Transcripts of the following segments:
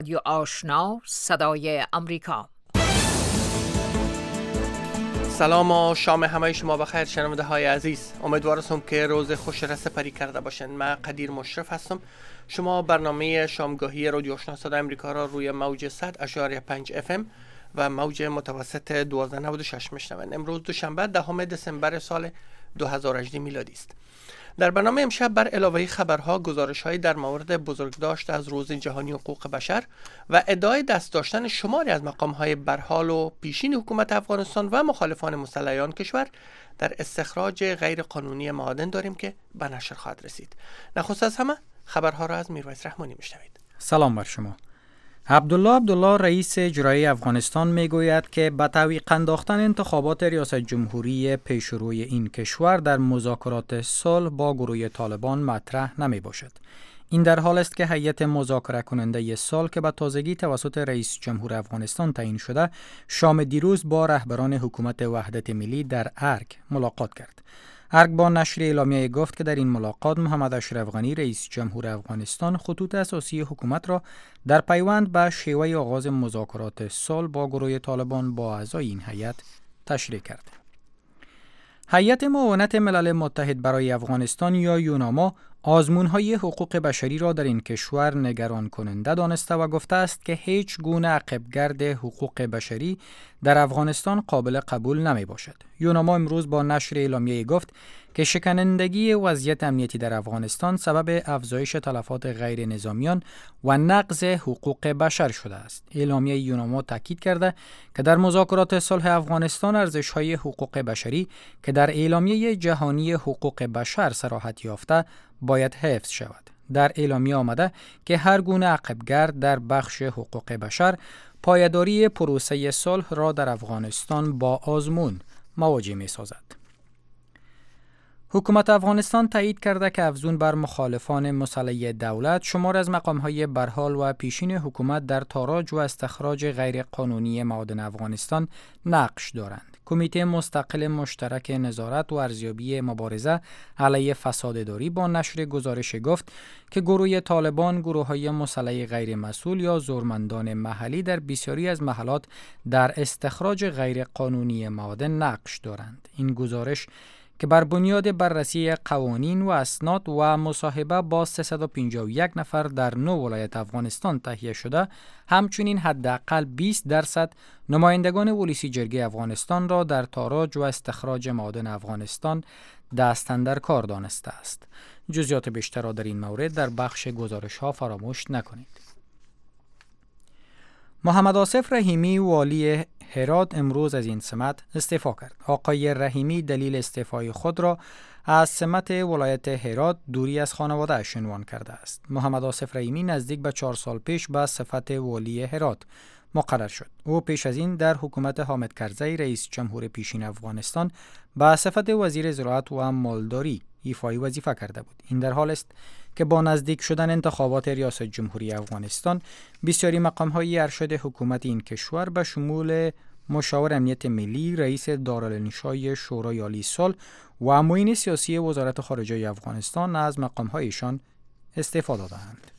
رادیو آشنا صدای امریکا. سلام و شام همه شما بخیر شنونده های عزیز. امیدوارم که روز خوش را سپری کرده باشین. من قدیر مشرف هستم. شما برنامه شامگاهی رادیو آشنا صدای امریکا را روی موج 100.5 FM و موج متوسط 1296 میشنوین. امروز دوشنبه 10 دسامبر سال 2018 میلادی است. در برنامه امشب بر علاوه خبرها، گزارش‌هایی در مورد بزرگداشت از روز جهانی حقوق بشر و ادعای دست داشتن شماری از مقام‌های برحال و پیشین حکومت افغانستان و مخالفان مسلح آن کشور در استخراج غیر قانونی معادن داریم که به نشر خواهد رسید. نخست از همه خبرها را از میرویس رحمانی میشنوید. سلام بر شما. عبدالله رئیس اجرایی افغانستان میگوید که به تعویق انداختن انتخابات ریاست جمهوری پیشروی این کشور در مذاکرات صلح با گروه طالبان مطرح نمی باشد. این در حال است که هیئت مذاکره کننده صلح که به تازگی توسط رئیس جمهور افغانستان تعیین شده، شام دیروز با رهبران حکومت وحدت ملی در ارگ ملاقات کرد. ارگ با نشر اعلامیه گفت که در این ملاقات محمد اشرف غنی رئیس جمهور افغانستان خطوط اساسی حکومت را در پیوند به شیوه آغاز مذاکرات صلح با گروه طالبان با اعضای این هیئت تشریح کرد. هیئت معاونت ملل متحد برای افغانستان یا یوناما آزمون‌های حقوق بشری را در این کشور نگران کننده دانسته و گفته است که هیچ گونه عقبگرد حقوق بشری در افغانستان قابل قبول نمی باشد. یوناما امروز با نشر اعلامیه گفت که شکنندگی وضعیت امنیتی در افغانستان سبب افزایش تلفات غیر نظامیان و نقض حقوق بشر شده است. اعلامیه یوناما تاکید کرده که در مذاکرات صلح افغانستان ارزش‌های حقوق بشری که در اعلامیه جهانی حقوق بشر صراحت یافته باید حفظ شود. در اعلامیه آمده که هر گونه عقبگرد در بخش حقوق بشر پایداری پروسه صلح را در افغانستان با آزمون مواجه می سازد. حکومت افغانستان تایید کرده که افزون بر مخالفان مسلح دولت، شمار از مقام‌های برحال و پیشین حکومت در تاراج و استخراج غیر قانونی معادن افغانستان نقش دارند. کمیته مستقل مشترک نظارت و ارزیابی مبارزه علیه فسادداری با نشر گزارش گفت که گروه طالبان، گروه‌های مسلح غیر مسئول یا زورمندان محلی در بسیاری از محلات در استخراج غیر قانونی معادن نقش دارند. این گزارش که بر بنیاد بررسی قوانین و اسناد و مصاحبه با 351 نفر در 9 ولایت افغانستان تهیه شده، همچنین حداقل 20% نمایندگان ولسی جرگه افغانستان را در تاراج و استخراج معادن افغانستان دست اندر کار دانسته است. جزئیات بیشتر را در این مورد در بخش گزارش ها فراموش نکنید. محمد آصف رحیمی والی هرات امروز از این سمت استعفا کرد. آقای رحیمی دلیل استعفای خود را از سمت ولایت هرات دوری از خانواده عنوان کرده است. محمد آصف رحیمی نزدیک به 4 سال پیش به صفت والی هرات مقرر شد. او پیش از این در حکومت حامد کرزی رئیس جمهور پیشین افغانستان به صفت وزیر زراعت و مالداری ایفای وظیفه کرده بود. این در حال است که با نزدیک شدن انتخابات ریاست جمهوری افغانستان، بسیاری مقام‌های ارشد حکومت این کشور به شمول مشاور امنیت ملی، رئیس دارالانشای شورای عالی صلح و معین سیاسی وزارت خارجه افغانستان از مقام‌هایشان استعفا دادند.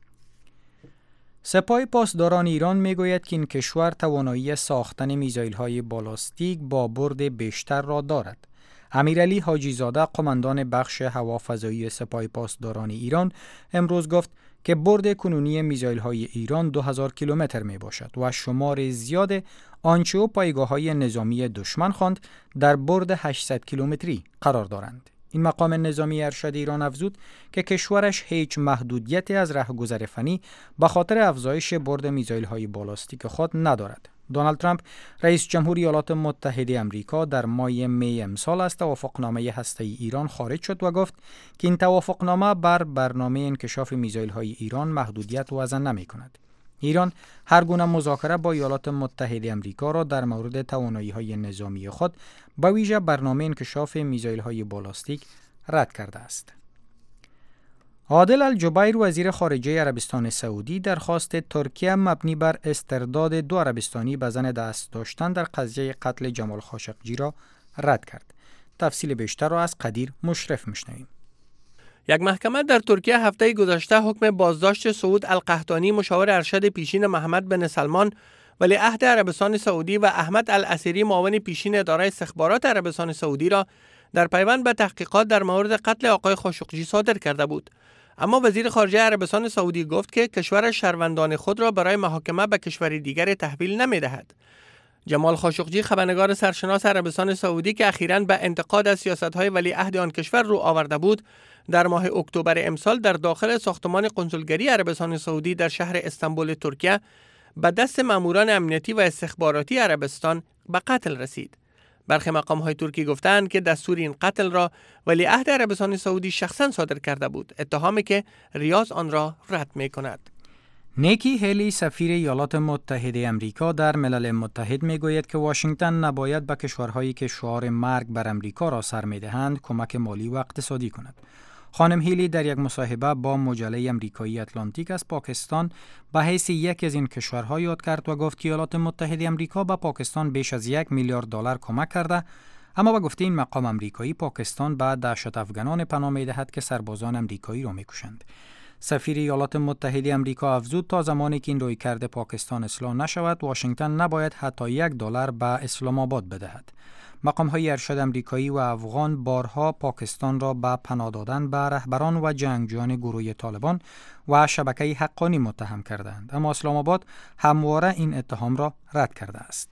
سپاه پاسداران ایران میگوید که این کشور توانایی ساختن میزایل‌های بالاستیک با برد بیشتر را دارد. امیرعلی حاجی زاده، قماندان بخش هوافضایی سپاه پاسداران ایران، امروز گفت که برد کنونی میزایل‌های ایران 2000 کیلومتر می باشد و شمار زیاد آنچه و پایگاه‌های نظامی دشمن خواند در برد 800 کیلومتری قرار دارند. این مقام نظامی ارشد ایران افزود که کشورش هیچ محدودیتی از راهگذر فنی به خاطر افزایش برد میزایل‌های بالاستیک خود ندارد. دونالد ترامپ رئیس جمهور ایالات متحده آمریکا در ماه می امسال از توافقنامه هسته‌ای ایران خارج شد و گفت که این توافقنامه بر برنامه انکشاف میزایل‌های ایران محدودیت وضع نمی‌کند. ایران هر گونه مذاکره با ایالات متحده آمریکا را در مورد توانایی‌های نظامی خود به ویژه برنامه انکشاف میزایل‌های بالاستیک رد کرده است. عادل الجبیر وزیر خارجه عربستان سعودی درخواست ترکیه مبنی بر استرداد 2 عربستانی به زن دست داشتن در قضیه قتل جمال خاشقجی را رد کرد. تفصیل بیشتر را از قدیر مشرف میشنویم. یک محکمه در ترکیه هفته گذشته حکم بازداشت سعود القحطانی مشاور ارشد پیشین محمد بن سلمان ولیعهد عربستان سعودی و احمد العسیری معاون پیشین اداره استخبارات عربستان سعودی را در پیوند به تحقیقات در مورد قتل آقای خاشقجی صادر کرده بود. اما وزیر خارجه عربستان سعودی گفت که کشور شهروندان خود را برای محاکمه به کشور دیگر تحویل نمی‌دهد. جمال خاشقجی، خبرنگار سرشناس عربستان سعودی که اخیراً به انتقاد از سیاست‌های ولیعهد آن کشور رو آورده بود، در ماه اکتبر امسال در داخل ساختمان قنسولگری عربستان سعودی در شهر استانبول ترکیه به دست ماموران امنیتی و استخباراتی عربستان به قتل رسید. برخی مقام‌های ترکی گفتند که دستور این قتل را ولیعهد عربستان سعودی شخصاً صادر کرده بود، اتهامی که ریاض آن را رد می‌کند. نیکی هیلی، سفیر ایالات متحده امریکا در ملل متحد میگوید که واشنگتن نباید به کشورهایی که شعار مرگ بر امریکا را سر میدهند کمک مالی و اقتصادی کند. خانم هیلی در یک مصاحبه با مجله امریکایی اتلانتیک از پاکستان به حیث یکی از این کشورها یاد کرد و گفت که ایالات متحده امریکا به پاکستان بیش از $1 میلیارد کمک کرده، اما به گفته این مقام امریکایی پاکستان به دهشت افغانان پناه میدهد که سربازان امریکایی را میکشند. سفیر ایالات متحده امریکا افزود تا زمانی که این رویکرد پاکستان اصلاح نشود، واشنگتن نباید حتی $1 به اسلام آباد بدهد. مقام‌های ارشد امریکایی و افغان بارها پاکستان را به پناه دادن به رهبران و جنگجویان گروه طالبان و شبکه حقانی متهم کردند، اما اسلام آباد همواره این اتهام را رد کرده است.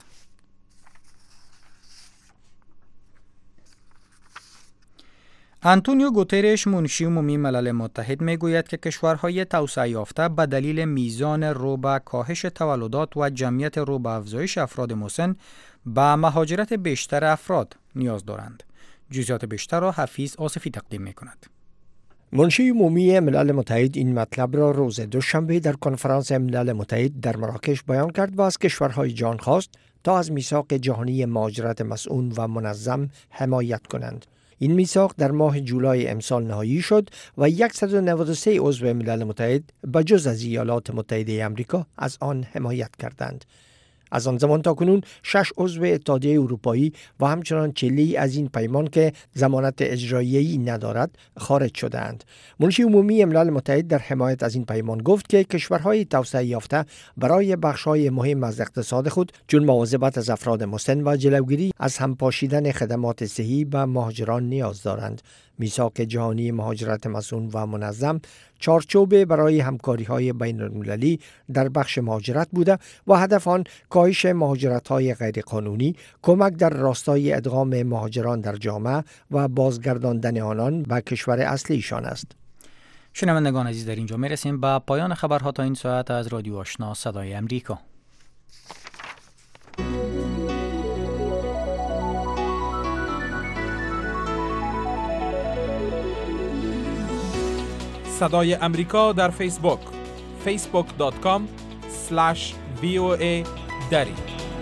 آنتونیو گوترش، منشی عمومی ملل متحد، میگوید که کشورهای توسعه یافته به دلیل میزان رو به کاهش تولدات و جمعیت رو به افزایش افراد مسن به مهاجرت بیشتر افراد نیاز دارند. جزئیات بیشتر را حفیظ آصفی تقدیم می‌کند. منشی عمومی ملل متحد این مطلب را روز دوشنبه در کنفرانس ملل متحد در مراکش بیان کرد و از کشورهای جهان خواست تا از میثاق جهانی مهاجرت مسئول و منظم حمایت کنند. این میثاق در ماه جولای امسال نهایی شد و 193 عضو ملل متحد به جز از ایالات متحده آمریکا از آن حمایت کردند. از آن زمان تا کنون 6 عضو اتحادیه اروپایی و همچنان چلی از این پیمان که ضمانت اجرایی‌ای ندارد خارج شدند. منشی عمومی ملل متحد در حمایت از این پیمان گفت که کشورهای توسعه یافته برای بخش‌های مهم از اقتصاد خود چون مواظبت از افراد مسن و جلوگیری از همپاشیدن خدمات صحی به مهاجران نیاز دارند. میثاق جهانی مهاجرت مسئول و منظم چارچوب برای همکاری‌های بین‌المللی در بخش مهاجرت بوده و هدف آن کاهش مهاجرت‌های غیرقانونی، کمک در راستای ادغام مهاجران در جامعه و بازگرداندن آنان به کشور اصلیشان است. شنوندگان عزیز، در اینجا میرسیم به پایان خبرها تا این ساعت از رادیو آشنا صدای امریکا. صدای امریکا در فیسبوک facebook.com/VOA دری.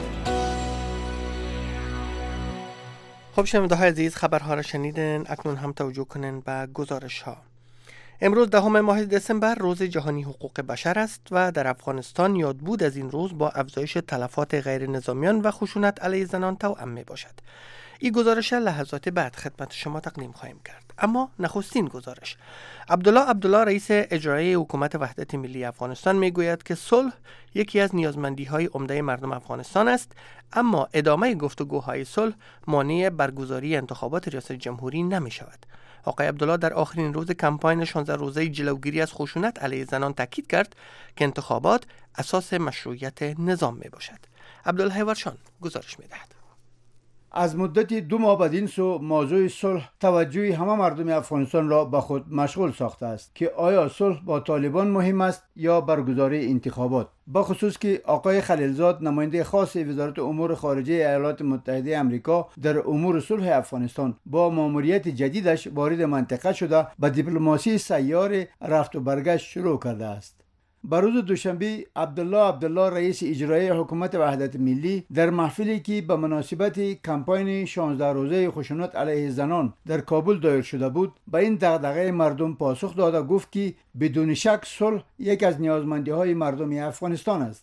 خب شنونده‌های عزیز، خبرها را شنیدن. اکنون هم توجه کنن به گزارش ها. امروز 10 ماه دسامبر روز جهانی حقوق بشر است و در افغانستان یادبود از این روز با افزایش تلفات غیر نظامیان و خشونت علیه زنان توأم می باشد. این گزارش لحظات بعد خدمت شما تقدیم خواهیم کرد. اما نخستین گزارش. عبدالله رئیس اجرایی حکومت وحدت ملی افغانستان میگوید که صلح یکی از نیازمندی‌های عمده مردم افغانستان است، اما ادامه گفتگوهای صلح مانع برگزاری انتخابات ریاست جمهوری نمی شود. آقای عبدالله در آخرین روز کمپاین 16 روزه جلوگیری از خشونت علیه زنان تاکید کرد که انتخابات اساس مشروعیت نظام می باشد. عبدالله ورشان گزارش می دهد. از مدت 2 ماه بدین سو موضوع صلح توجه همه مردم افغانستان را به خود مشغول ساخته است که آیا صلح با طالبان مهم است یا برگزاری انتخابات، به خصوص که آقای خلیلزاد نماینده خاص وزارت امور خارجه ایالات متحده آمریکا در امور صلح افغانستان با ماموریت جدیدش وارد منطقه شده به دیپلماسی سیار رفت و برگشت شروع کرده است. بر روز دوشنبه عبدالله رئیس اجرایی حکومت وحدت ملی در محفلی که به مناسبت کمپاین 16 روزه خشونت علیه زنان در کابل دایر شده بود به این دغدغه مردم پاسخ داده گفت که بدون شک صلح یک از نیازمندی‌های مردم افغانستان است.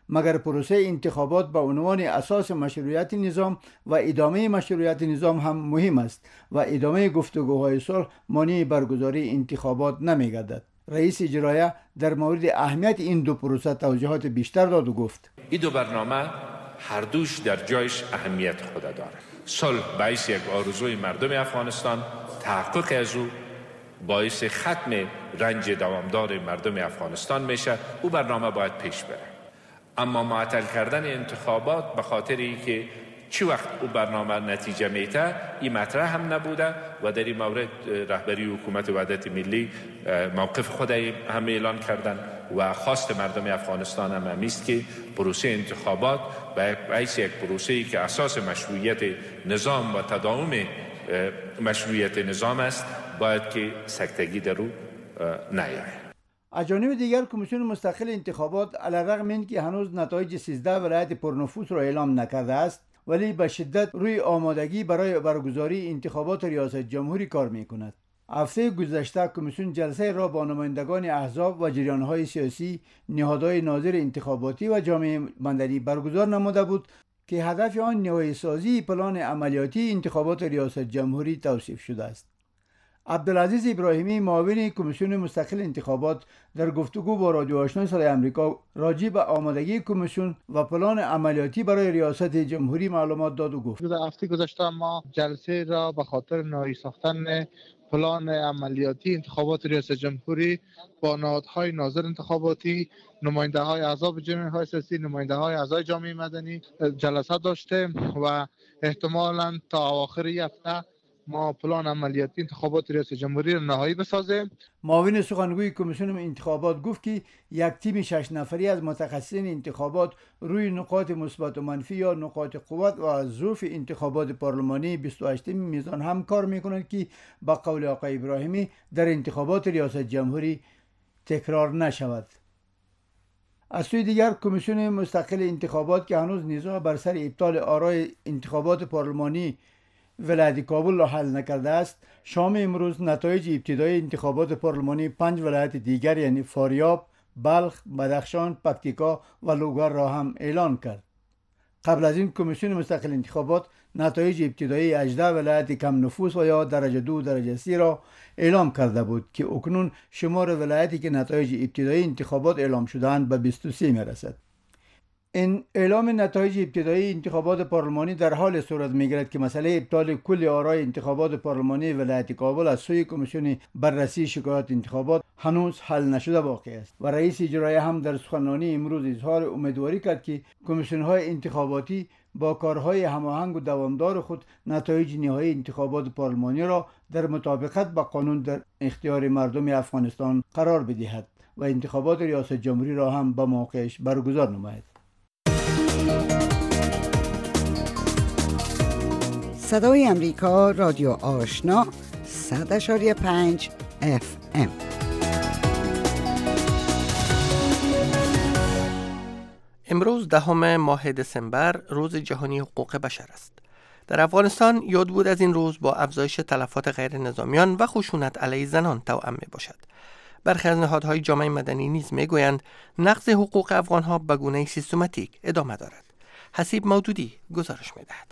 مگر پروسه انتخابات به عنوان اساس مشروعیت نظام و ادامه مشروعیت نظام هم مهم است و ادامه گفتگوهای صلح مانع برگزاری انتخابات نمی‌گردد. رئیس اجرایی در مورد اهمیت این دو پروسه توضیحات بیشتر داد و گفت: این دو برنامه هر دوش در جایش اهمیت خود دارد. صلح باعث یک آرزوی مردم افغانستان، تحقق از او باعث ختم رنج دوامدار مردم افغانستان میشه. او برنامه باید پیش بره. اما معطل کردن انتخابات به خاطر اینکه چی وقت او برنامه نتیجه میته این مطرح هم نبوده و در این مورد رهبری حکومت وحدت ملی موقف خود هم اعلان کردن و خواست مردم افغانستان هم است که پروسه انتخابات باعث یک پروسه‌ای که اساس مشروعیت نظام و تداوم مشروعیت نظام است باید که سکتگی در او نیاید. از جانب دیگر کمیسیون مستقل انتخابات علیرغم اینکه هنوز نتایج 13 ولایت پرنفوذ را اعلام نکرده است ولی به شدت روی آمادگی برای برگزاری انتخابات ریاست جمهوری کار می‌کند. هفته گذشته کمیسیون جلسه را با نمایندگان احزاب و جریان‌های سیاسی، نهادهای ناظر انتخاباتی و جامعه مدنی برگزار نموده بود که هدف آن نهایی سازی پلان عملیاتی انتخابات ریاست جمهوری توصیف شده است. عبدالعزیز ابراهیمی معاون کمیسیون مستقل انتخابات در گفتگو با رادیو آشنای صدای آمریکا راجع به آمادگی کمیسیون و پلان عملیاتی برای ریاست جمهوری معلومات داد و گفت: در هفته گذشته ما جلسه را به خاطر نهایی ساختن پلان عملیاتی انتخابات ریاست جمهوری با نهادهای ناظر انتخاباتی، نماینده های احزاب جمعیت‌های سیاسی، نماینده های اعضای جامعه مدنی جلسه داشته و احتمالاً تا اواخر هفته ما پلان عملیاتی انتخابات ریاست جمهوری را نهایی بسازیم. معاون سخنگوی کمیسیون انتخابات گفت که یک تیم 6 نفری از متخصصین انتخابات روی نقاط مثبت و منفی یا نقاط قوت و ضعف انتخابات پارلمانی 28 میزان هم کار میکنند که با قول آقای ابراهیمی در انتخابات ریاست جمهوری تکرار نشود. از سوی دیگر کمیسیون مستقل انتخابات که هنوز نزاع بر سر ابطال آرای انتخابات پارلمانی ولایت کابل را حل نکرده است، شام امروز نتایج ابتدایی انتخابات پارلمانی 5 ولایت دیگر یعنی فاریاب، بلخ، بدخشان، پکتیکا و لوگر را هم اعلان کرد. قبل از این کمیسیون مستقل انتخابات نتایج ابتدایی 18 ولایت کم نفوذ و یا درجه 2 درجه 3 را اعلام کرده بود که اکنون شمار ولایتی که نتایج ابتدایی انتخابات اعلام شده‌اند به 23 میرسد. این اعلام نتایج ابتدایی انتخابات پارلمانی در حال صورت می‌گیرد که مسئله ابطال کل آرای انتخابات پارلمانی ولایت کابل از سوی کمیسیون بررسی شکایات انتخابات هنوز حل نشده باقی است و رئیس اجرایی هم در سخنرانی امروز اظهار امیدواری کرد که کمیسیون‌های انتخاباتی با کارهای هماهنگ و دوامدار خود نتایج نهایی انتخابات پارلمانی را در مطابقت با قانون در اختیار مردم افغانستان قرار بدهد و انتخابات ریاست جمهوری را هم به موقعش برگزار نماید. صدای امریکا رادیو آشنا 100.5 FM. امروز 10 ماه دسامبر روز جهانی حقوق بشر است. در افغانستان یاد بود از این روز با افزایش تلفات غیر نظامیان و خشونت علیه زنان توأم می باشد. برخی از نهادهای جامعه مدنی نیز می گویند نقض حقوق افغانها به گونه سیستماتیک ادامه دارد. حسیب مودودی گزارش می دهد.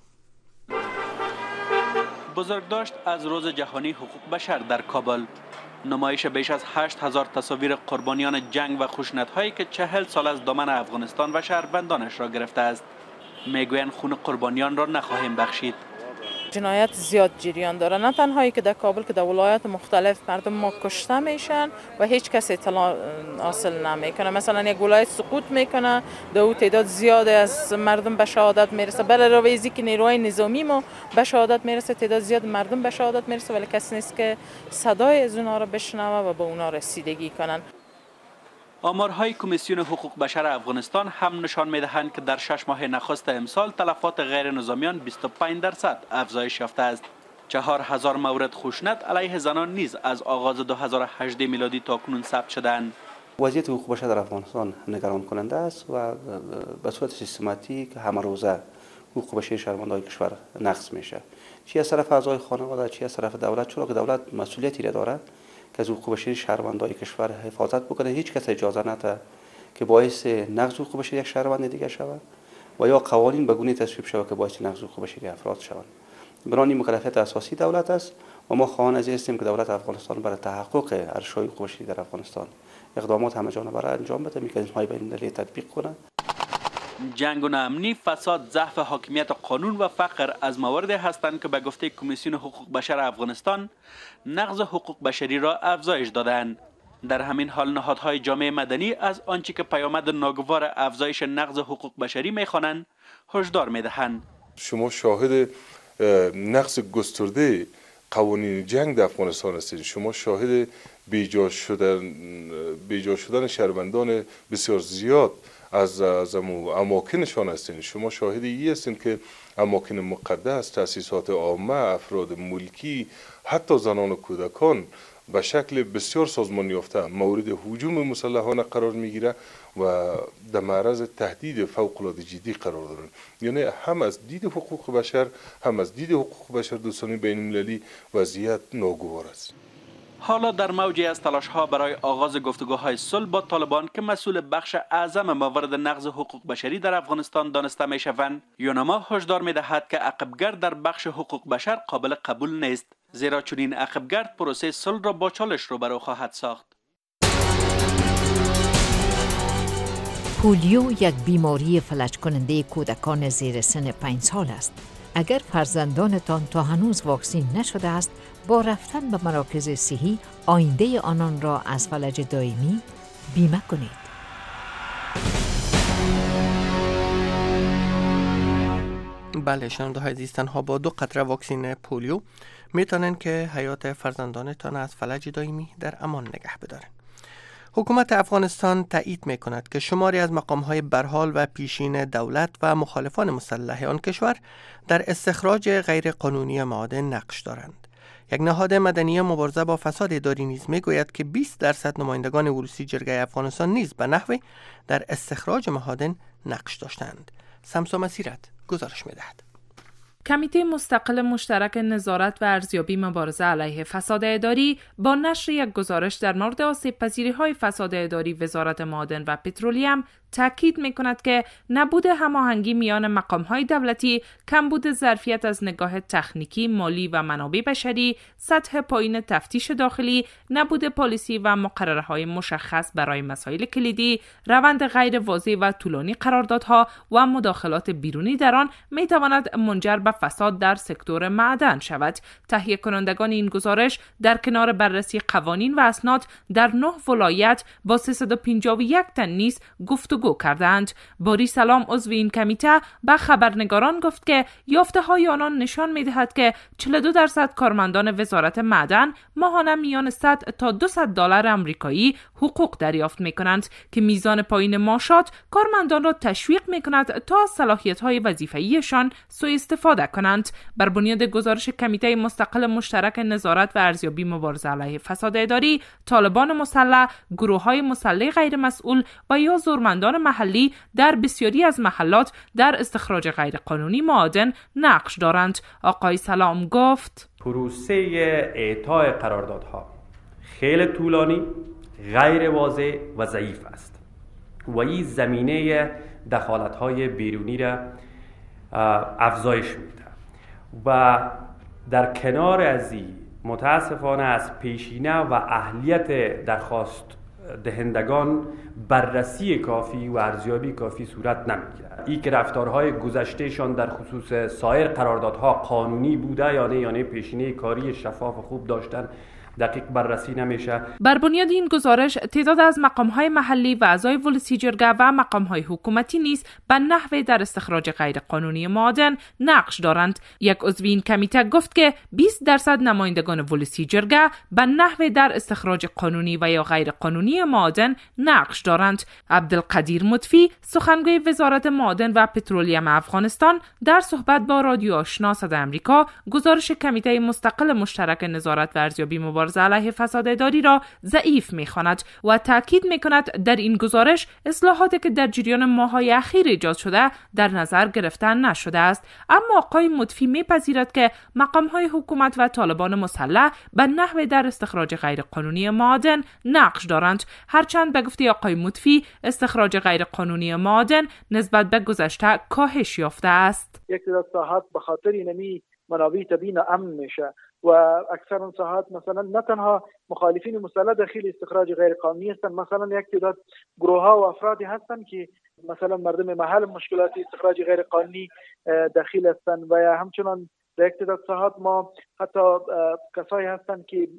بزرگداشت از روز جهانی حقوق بشر در کابل، نمایش بیش از 8000 تصاویر قربانیان جنگ و خشونت‌هایی که 40 سال از دامن افغانستان و شهروندانش را گرفته است. میگویند خون قربانیان را نخواهیم بخشید. جنایت زیاد جریان داره، نه تنهایی که در کابل که در ولایات مختلف مردم ما کشته میشن و هیچ کس اطلاع حاصل نمیکنه. مثلا یک ولایت سقوط میکنه، در او تعداد زیاد از مردم به شهادت میرسه، بل علاوه ازی که نیروهای نظامی ما به شهادت میرسه، تعداد زیاد مردم به شهادت میرسه، ولی کسی نیست که صدای از اونها را بشنوه و به اونها رسیدگی کنن. آمارهای کمیسیون حقوق بشر افغانستان هم نشان می‌دهند که در 6 ماه نخست امسال تلفات غیر نظامیان 25% افزایش یافته است. 4000 مورد خشونت علیه زنان نیز از آغاز 2018 میلادی تاکنون ثبت شدند. وضعیت حقوق بشر در افغانستان نگران کننده است و به صورت سیستماتیک همه روزه حقوق بشری شهروندان کشور نقض میشه. چی از طرف اعضای خانواده، چی از طرف دولت، چون که دولت مسئولیتی را داره که از حقوق بشری شهروندان کشور حفاظت بکنه. هیچ کس اجازه نده که باعث نقض حقوق بشری یک شهروند دیگر شود و یا قوانین به گونه تصویب شود که باعث نقض حقوق بشری افراد شوند. بنابراین مکلفیت اساسی دولت است و ما خواهان از این هستیم که دولت افغانستان برای تحقق ارشای حقوق بشری در افغانستان اقدامات همه‌جانبه برای انجام بده، مکانیزم‌های بین‌المللی تطبیق کنه. جنگ و ناامنی، فساد، ضعف حاکمیت قانون و فقر از مواردی هستند که به گفته کمیسیون حقوق بشر افغانستان نقض حقوق بشری را افزایش دادند. در همین حال نهادهای جامعه مدنی از آنچه که پیامد ناگوار افزایش نقض حقوق بشری می‌خوانند هشدار می‌دهند. شما شاهد نقض گسترده قوانین جنگ در افغانستان هستید. شما شاهد بیجا شدن شهروندان بسیار زیاد از اماکنشان هستید. شما شاهد این هستید که اماکن مقدس، تأسیسات عامه، افراد ملکی، حتی زنان و کودکان به شکل بسیار سازمان یافته مورد هجوم مسلحانه قرار میگیره و در معرض تهدید فوق العاده جدی قرار دارند. یعنی هم از دید حقوق بشر هم از دید حقوق بشر دوستانه بین المللی وضعیت ناگوار است. حالا در موجی از تلاش‌ها برای آغاز گفتگوهای صلح با طالبان که مسئول بخش اعظم موارد نقض حقوق بشری در افغانستان دانسته می‌شوند، یونما هشدار می‌دهد که عقبگرد در بخش حقوق بشر قابل قبول نیست، زیرا چنین عقبگرد پروسه صلح را با چالش روبرو خواهد ساخت. پولیو یک بیماری فلج کننده کودکان زیر سن 5 سال است. اگر فرزندانتان تا هنوز واکسین نشده است، با رفتن به مراکز صحی آینده آنان را از فلج دائمی بیمه کنید. بله، شنونده های عزیز، تنها با 2 قطره واکسین پولیو میتونن که حیات فرزندانتان از فلج دائمی در امان نگه بدارن. حکومت افغانستان تایید میکند که شماری از مقام‌های برحال و پیشین دولت و مخالفان مسلح آن کشور در استخراج غیر قانونی معادن نقش دارند. یک نهاد مدنی مبارزه با فساد اداری نیز میگوید که 20% نمایندگان ولسی جرگه افغانستان نیز به نحوی در استخراج معادن نقش داشتند. سمسا مسیرت گزارش میدهد. کمیته مستقل مشترک نظارت و ارزیابی مبارزه علیه فساد اداری با نشر یک گزارش در مورد آسیب‌پذیری‌های فساد اداری وزارت معادن و پترولیم تاکید می‌کند که نبود هماهنگی میان مقام‌های دولتی، کمبود ظرفیت از نگاه تکنیکی، مالی و منابع بشری، سطح پایین تفتیش داخلی، نبود پالیسی و مقرره‌های مشخص برای مسائل کلیدی، روند غیر واضح و طولانی قراردادها و مداخلات بیرونی در آن می‌تواند منجر به فساد در سکتور معدن شود. تهیه کنندگان این گزارش در کنار بررسی قوانین و اسناد در 9 ولایت با 351 تن نیز گفتگو کردند. باری سلام، عضو این کمیته، به خبرنگاران گفت که یافته‌های آنان نشان می‌دهد که 42% کارمندان وزارت معدن ماهانه میان 100 تا 200 دلار آمریکایی حقوق دریافت می‌کنند که میزان پایین معاشات کارمندان را تشویق می‌کند تا از صلاحیت‌های وظیفه‌ایشان سوء استفاده کنند. بر بنیاد گزارش کمیته مستقل مشترک نظارت و ارزیابی مبارزه علیه فساد اداری، طالبان مسلح، گروه‌های مسلح غیر مسئول و یا زورمندان محلی در بسیاری از محلات در استخراج غیرقانونی معادن نقش دارند. آقای سلام گفت: پروسه اعطای قراردادها خیلی طولانی، غیر واضح و ضعیف است و این زمینه دخالت‌های بیرونی را افزایش میده و در کنار از این متاسفانه از پیشینه و اهلیت درخواست دهندگان بررسی کافی و ارزیابی کافی صورت نمیگیره. این که رفتارهای گذشتهشان در خصوص سایر قراردادها قانونی بوده یا نه، یعنی پیشینه کاری شفاف خوب داشتن، دقیق بررسی نمیشه. بر بنیاد این گزارش تعداد از مقام‌های محلی و اعضای ولسی جرگه و مقام‌های حکومتی نیز به نحوی در استخراج غیرقانونی معادن نقش دارند. یک عضو این کمیته گفت که 20% نمایندگان ولسی جرگه به نحوی در استخراج قانونی و یا غیرقانونی معادن نقش دارند. عبدالقدیر مطفی، سخنگوی وزارت معادن و پترولیم افغانستان، در صحبت با رادیو آشنا صدای آمریکا گزارش کمیته مستقل مشترک نظارت و ارزیابی مبارزه مبارزه علیه فساد اداری را ضعیف می‌خواند و تاکید می‌کند در این گزارش اصلاحاتی که در جریان ماه‌های اخیر ایجاد شده در نظر گرفته نشده است. اما آقای مطفی می‌پذیرد که مقام‌های حکومت و طالبان مسلح به نحو در استخراج غیرقانونی معادن نقش دارند، هرچند به گفته آقای مطفی استخراج غیرقانونی معادن نسبت به گذشته کاهش یافته است. یک تعداد ساحات به خاطر اینمی منابع طبیعی ناامن میشه و اکثر اون ساحات مثلا نه تنها مخالفین مسلح داخل استخراج غیرقانونی هستند، مثلا یک تعداد گروه ها و افرادی هستند که مثلا مردم محل مشکلات استخراج غیرقانونی داخل هستند و همچنان در یک تعداد ساحات ما حتی کسایی هستند که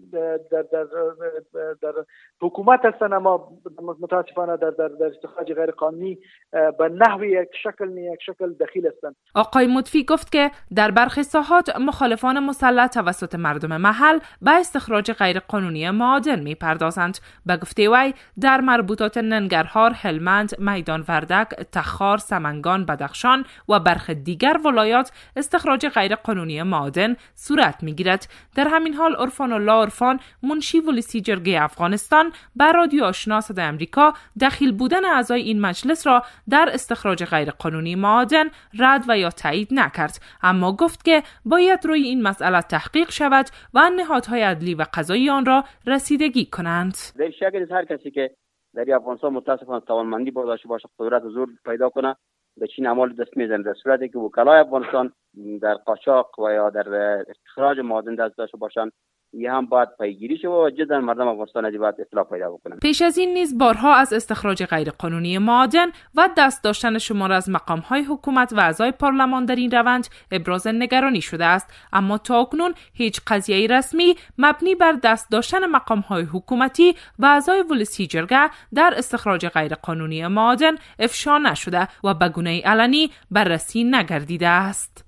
در حکومت هستند اما متاسفانه در استخراج غیرقانونی به نحو یک شکل دخیل هستند. آقای مطفی گفت که در برخی ساحات مخالفان مسلح توسط مردم محل به استخراج غیرقانونی معادن می‌پردازند. به گفته وی در مربوطات ننگرهار، هلمند، میدان وردک، تخار، سمنگان، بدخشان و برخی دیگر ولایات استخراج غیرقانونی معادن صورت می‌گیرد. در همین حال عرفان الله عرفان، منشی ولسی جرگه افغانستان، بر رادیو آشنا صدای آمریکا دخیل بودن اعضای این مجلس را در استخراج غیرقانونی معادن رد و یا تایید نکرد، اما گفت که باید روی این مسئله تحقیق شود و نهادهای عدلی و قضایی آن را رسیدگی کنند. در شک نیست هر کسی که در افغانستان متاسفانه توانمندی داشته باشه، قدرت و زور پیدا کنه، به چین اعمال دست میزنه، در صورتی که وکلای افغانستان در قاچاق و یا در استخراج معادن دست داشته باشند، یه هم باید پیگیری شه و جدا مردم افغانستان از باید اطلاع پیدا بکنن. پیش از این نیز بارها از استخراج غیرقانونی معادن و دست داشتن شمار از مقام‌های حکومت و اعضای پارلمان در این روند ابراز نگرانی شده است، اما تاکنون هیچ قضیه رسمی مبنی بر دست داشتن مقام‌های حکومتی و اعضای ولسی جرگه در استخراج غیرقانونی معادن افشا نشده و به گونه علنی بررسی نگردیده است.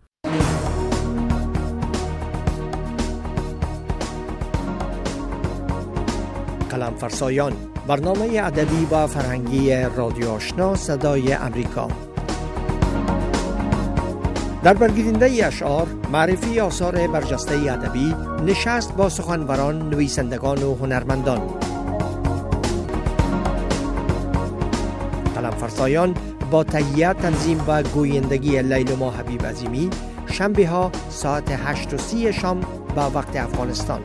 قلم فرسایان، برنامه ادبی و فرهنگی رادیو آشنا صدای امریکا. در برگیرنده اشعار، معرفی آثار برجسته ادبی، نشست با سخنوران، نویسندگان و هنرمندان. قلم فرسایان با تهیه، تنظیم و گویندگی لیلما حبیب عظیمی، شنبه ها ساعت 8:30 شام با وقت افغانستان.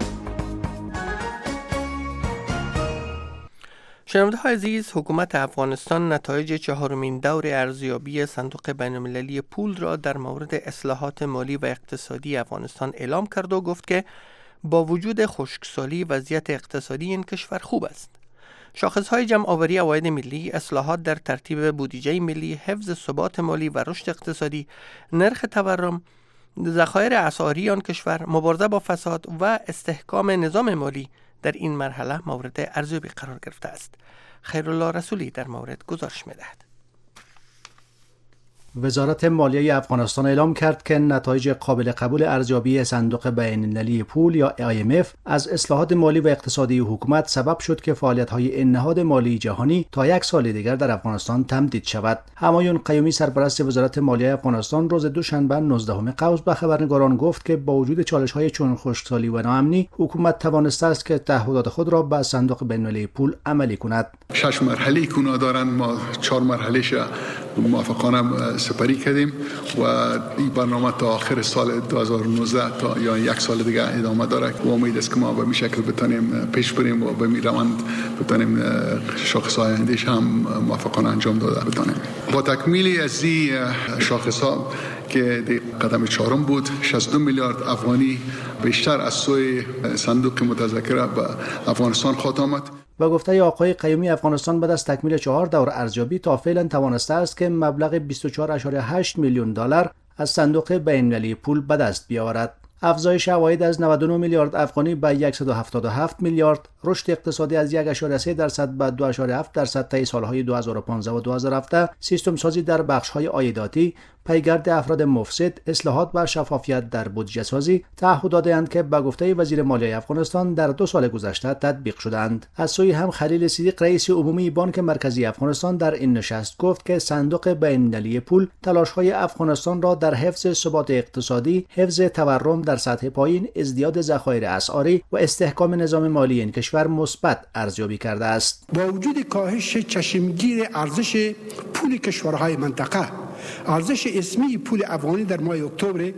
شنونده های عزیز، حکومت افغانستان نتایج چهارمین دور ارزیابی صندوق بین‌المللی پول را در مورد اصلاحات مالی و اقتصادی افغانستان اعلام کرد و گفت که با وجود خشکسالی وضعیت اقتصادی این کشور خوب است. شاخصهای جمع‌آوری عواید ملی، اصلاحات در ترتیب بودجه ملی، حفظ ثبات مالی و رشد اقتصادی، نرخ تورم، ذخایر اسعاری آن کشور، مبارزه با فساد و استحکام نظام مالی در این مرحله مورد ارزیابی قرار گرفته است. خیرالله رسولی در مورد گزارش می‌دهد. وزارت مالیه افغانستان اعلام کرد که نتایج قابل قبول ارزیابی صندوق بین‌المللی پول یا IMF از اصلاحات مالی و اقتصادی حکومت سبب شد که فعالیت‌های این نهاد مالی جهانی تا یک سال دیگر در افغانستان تمدید شود. همایون قیومی، سرپرست وزارت مالیه افغانستان، روز دوشنبه 19 قوس به خبرنگاران گفت که با وجود چالش‌های چون خشکسالی و ناامنی، حکومت توانسته است که تعهدات خود را به صندوق بین‌المللی پول عملی کند. 6 مرحله که دارند، ما 4 مرحله‌اش موافقانه سپری کردیم و این برنامه تا آخر سال 2019 تا یا یک سال دیگه ادامه داره و امید است که ما به این شکل بتونیم پیش بریم و به این روند بتونیم شاخص‌های آینده‌اش هم موافقانه انجام داده بتونیم. با تکمیل از این شاخص‌ها که قدم چهارم بود، 62 میلیارد افغانی بیشتر از سوی صندوق متذکره به افغانستان خواهد آمد. با گفته آقای قیومی، افغانستان بعد از تکمیل 4 دور ارزیابی تا فعلا توانسته است که مبلغ 24.8 میلیون دلار از صندوق بین‌المللی پول به دست بیاورد. افزایش عواید از 99 میلیارد افغانی به 177 میلیارد، رشد اقتصادی از 1.3% به 2.7% طی سالهای 2015 و 2017، سیستم سازی در بخش‌های عایداتی پیگرد افراد مفسد، اصلاحات و شفافیت در بودجه سازی تعهد دادند که به گفته وزیر مالیه افغانستان در 2 سال گذشته تطبیق شدند. از سوی هم خلیل صدیق رئیس عمومی بانک مرکزی افغانستان در این نشست گفت که صندوق بین‌المللی پول تلاش‌های افغانستان را در حفظ ثبات اقتصادی، حفظ تورم در سطح پایین، ازدیاد ذخایر اسعاری و استحکام نظام مالی این کشور مثبت ارزیابی کرده است. با وجود کاهش چشمگیر ارزش پول کشورهای منطقه، ارزش اسمی پول افغانی در ماه اکتبر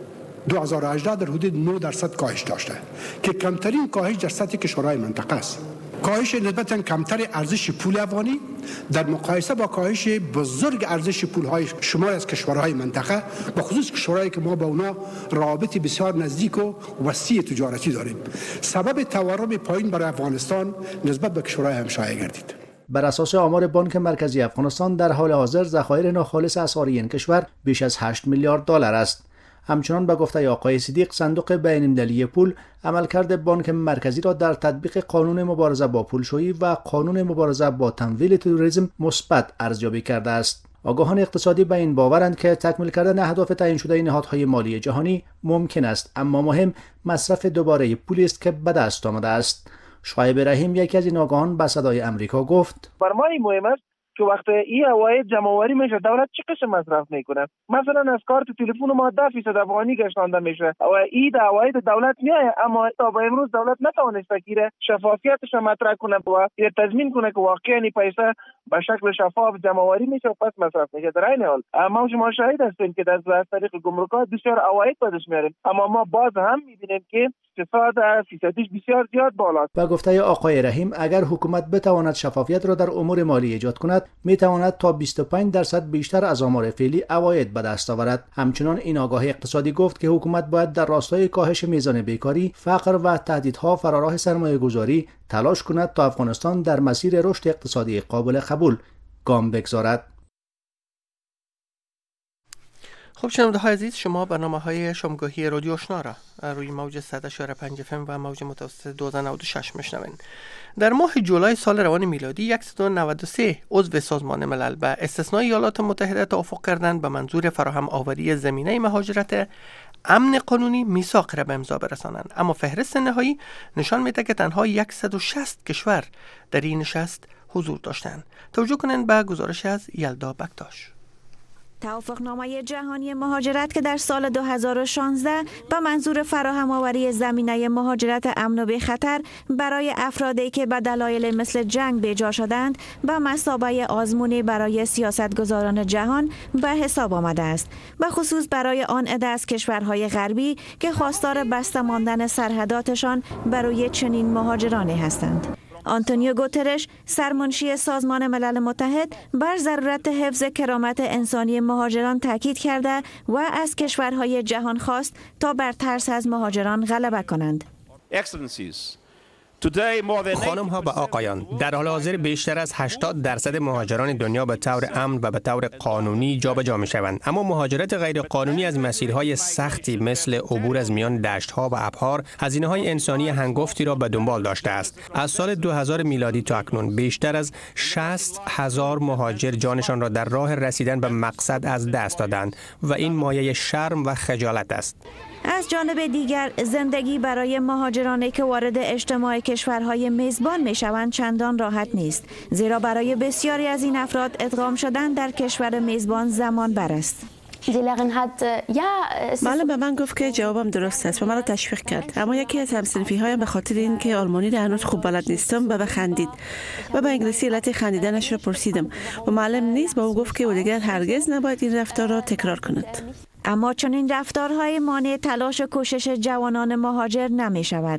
2018 در حدود 9% کاهش داشته که کمترین کاهش در سطح کشورهای منطقه است. کاهش نسبتاً کمتر ارزش پول افغانی در مقایسه با کاهش بزرگ ارزش پول‌های شمار از کشورهای منطقه، به خصوص کشورهایی که ما با اونا روابط بسیار نزدیک و وسیع تجارتی داریم، سبب تورم پایین برای افغانستان نسبت به کشورهای همسایه گردید. بر اساس آمار بانک مرکزی افغانستان در حال حاضر ذخایر ناخالص اسعاری این کشور بیش از 8 میلیارد دلار است. همچنان به گفته آقای صدیق صندوق بین‌المللی پول عملکرد بانک مرکزی را در تطبیق قانون مبارزه با پولشویی و قانون مبارزه با تمویل تروریسم مثبت ارزیابی کرده است. آگاهان اقتصادی به این باورند که تکمیل کردن اهداف تعیین شده نهادهای مالی جهانی ممکن است، اما مهم مصرف دوباره پولی است که به دست آمده است. شعیب رحیم یکی از این آگاهان به صدای آمریکا گفت: بر ما این مهم است که وقتی این عواید جمع‌آوری میشه دولت چه قسم مصرف میکنه. مثلا از کارت تلفن ما 10% افغانی گشتانده میشه و این عواید دولت میاد، اما تا به امروز دولت نتوانسته که شفافیتش مطرح کنه و تضمین کنه که واقعا این پیسه به شکل شفاف جمع‌آوری میشه و پس مصرف میشه. در این حال ما شما شاهد هستیم که از طریق گمرکات بسیار عواید بدش میاریم، اما ما باز هم میبینیم که اقتصاد فیصدیش بسیار زیاد بالاست. با گفته آقای رحیم اگر حکومت بتواند شفافیت را در امور مالی ایجاد کند میتواند تا 25% بیشتر از آمار فعلی عواید به دست آورد. همچنان این آگاه اقتصادی گفت که حکومت باید در راستای کاهش میزان بیکاری، فقر و تهدیدها فراراه سرمایه‌گذاری تلاش کند تا افغانستان در مسیر رشد اقتصادی قابل قبول گام بگذارد. خب شنونده‌های عزیز، شما برنامه‌های شامگاهی رادیو آشنا را روی موج 100.5 FM و موج متوسط 1296 میشنوین. در ماه جولای سال روان میلادی 193 عضو سازمان ملل به استثنای ایالات متحده توافق کردند به منظور فراهم آوری زمینه مهاجرت امن قانونی میثاق را به امضا برسانند، اما فهرست نهایی نشان میده که تنها 160 کشور در این نشست حضور داشتند. توجه کنند به گزارش از یلدا بکتاش. توافقنامه جهانی مهاجرت که در سال 2016 به منظور فراهم آوری زمینه مهاجرت امن و بی خطر برای افرادی که به دلایل مثل جنگ بیجا شدند به مثابه آزمونی برای سیاستگزاران جهان به حساب آمده است، به خصوص برای آن عده از کشورهای غربی که خواستار بسته ماندن سرحداتشان برای چنین مهاجرانی هستند. آنتونیو گوترش سرمنشی سازمان ملل متحد بر ضرورت حفظ کرامت انسانی مهاجران تاکید کرده و از کشورهای جهان خواست تا بر ترس از مهاجران غلبه کنند. خانم ها و آقایان، در حال حاضر بیشتر از 80% مهاجران دنیا به طور امن و به طور قانونی جابجا می شوند، اما مهاجرت غیر قانونی از مسیرهای سختی مثل عبور از میان دشت‌ها و ابحار هزینه‌های انسانی هنگفتی را به دنبال داشته است. از سال 2000 میلادی تا اکنون بیشتر از 60,000 مهاجر جانشان را در راه رسیدن به مقصد از دست دادند و این مایه شرم و خجالت است. از جانب دیگر زندگی برای مهاجرانی که وارد اجتماع کشورهای میزبان میشوند چندان راحت نیست، زیرا برای بسیاری از این افراد ادغام شدن در کشور میزبان زمان بر است. معلم به من گفت که جوابم درست است و مرا تشویق کرد، اما یکی از همصنفی هایم به خاطر اینکه آلمانی را هنوز خوب بلد نیستم به خندید و به انگلیسی علت خندیدنش را پرسیدم و معلم نیز به او گفت که او دیگر هرگز نباید این رفتار را تکرار کند. اما چنین رفتارهای مانع تلاش و کوشش جوانان مهاجر نمی شود.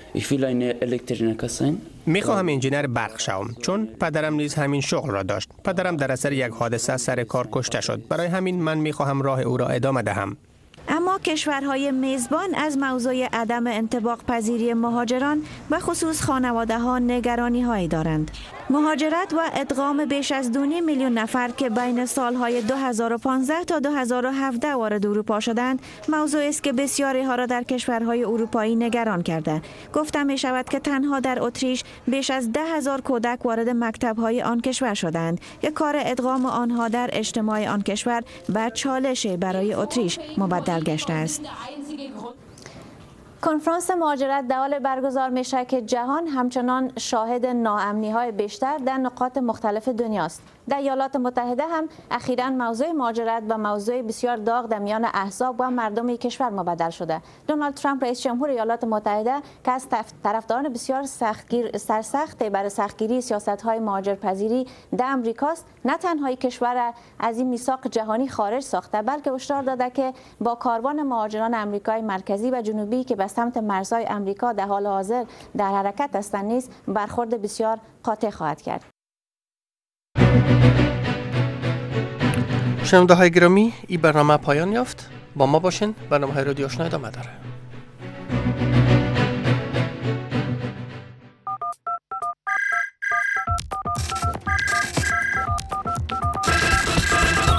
می خواهم انجینر برق شوم، چون پدرم نیز همین شغل را داشت. پدرم در اثر یک حادثه سر کار کشته شد. برای همین من می خواهم راه او را ادامه دهم. اما کشورهای میزبان از موضوع عدم انطباق پذیری مهاجران به خصوص خانواده ها نگرانی هایی دارند. مهاجرت و ادغام بیش از 2.5 میلیون نفر که بین سالهای 2015 تا 2017 وارد اروپا شدند، موضوعی است که بسیاری ها را در کشورهای اروپایی نگران کرده. گفته می شود که تنها در اتریش بیش از 10,000 کودک وارد مکتب‌های آن کشور شدند که کار ادغام آنها در اجتماع آن کشور به چالش برای اتریش مبدل گشته است. کنفرانس مهاجرت در حال برگزار میشه که جهان همچنان شاهد ناامنی‌های بیشتر در نقاط مختلف دنیاست. در ایالات متحده هم اخیراً موضوع مهاجرت و موضوع بسیار داغ در میان احزاب و مردم کشور مبدل شده. دونالد ترامپ رئیس جمهور ایالات متحده که از طرفداران بسیار سرسخت برای سختگیری سیاست‌های مهاجرپذیری در امریکاست، نه تنها کشور از این میثاق جهانی خارج ساخته، بلکه هشدار داده که با کاروان مهاجران آمریکای مرکزی و جنوبی که به سمت مرزهای آمریکا در حال حاضر در حرکت هستند نیز برخورد بسیار قاطع خواهد کرد. شنونده های گرامی، این برنامه پایان یافت. با ما باشین. برنامه های رادیو آشنا ادامه داره.